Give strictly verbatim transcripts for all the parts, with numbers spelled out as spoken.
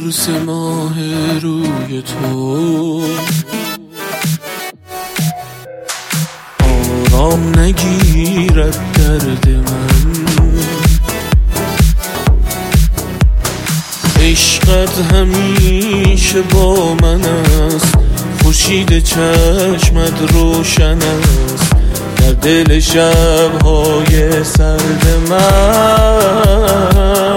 قرص ماه روی تو آرام نگیرد درد من. عشقت همیشه با من است، خورشید چشمت روشن است در دل شب‌های سرد من.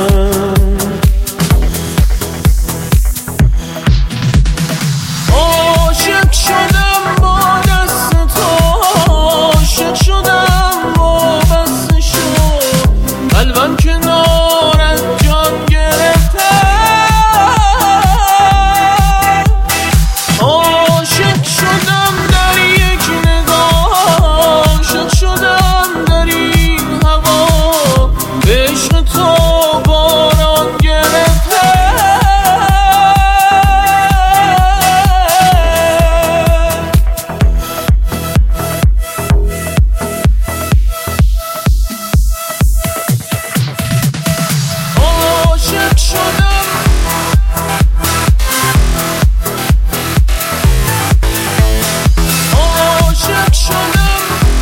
عاشق شدم با دست تو، عاشق شدم با بست شو، قلبم کنارت جان گرفته. عاشق شدم در یک نگاه، عاشق شدم در این هوا، به عشق تو باران گرفته. عاشق شدم عاشق شدم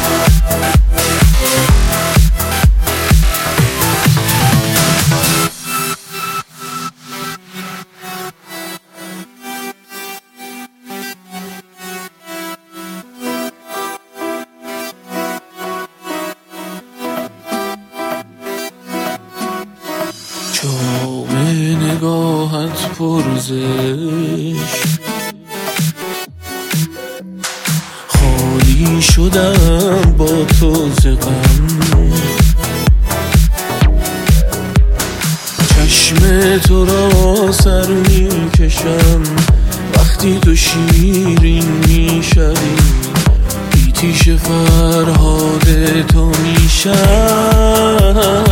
جام نگاهت پرزشت، خالی شدم با تو ز غم. چشم تو را سر می کشم وقتی تو شیرین می شوی، بیتیش فرهاد تو می شم.